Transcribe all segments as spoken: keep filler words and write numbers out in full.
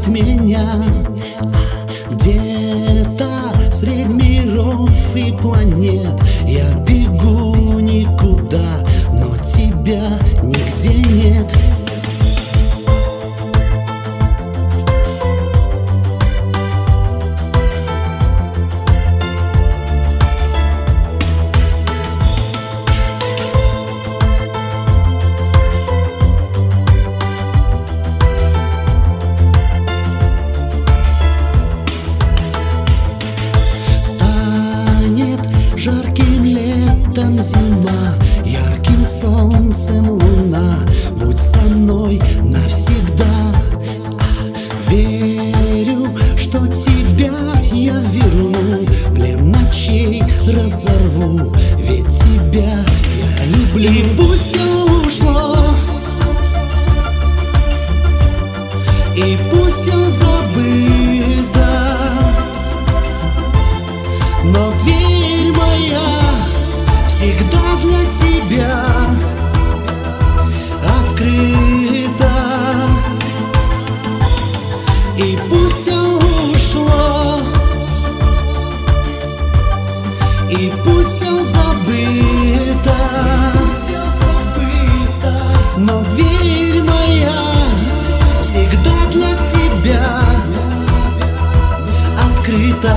от меня. Где-то средь миров и планет я бегу никуда, но тебя нигде нет. Жарким летом зима, ярким солнцем луна. Будь со мной навсегда. Верю, что тебя я верну, плен ночей разорву, ведь тебя я люблю. И пусть все ушло, и пусть все забыто, но дверь моя всегда для тебя открыта. И пусть все ушло, и пусть все забыто, но дверь моя всегда для тебя открыта.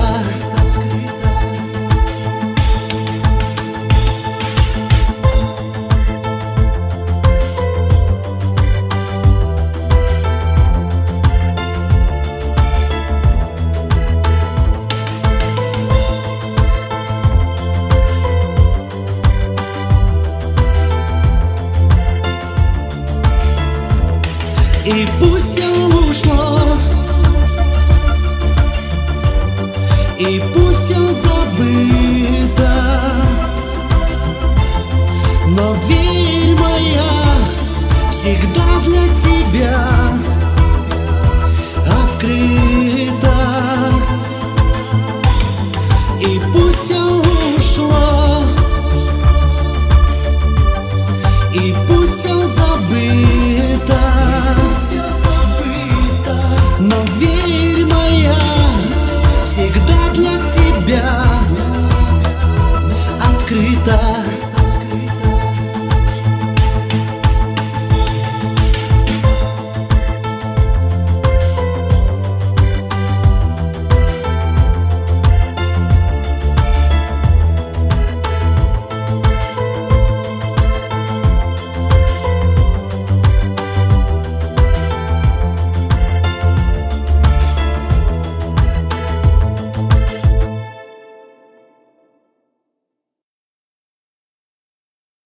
И пусть все ушло, и пусть все забыто, но дверь моя всегда для тебя открыта. И пусть все ушло, и пусть все забыто, но дверь моя всегда для тебя открыта.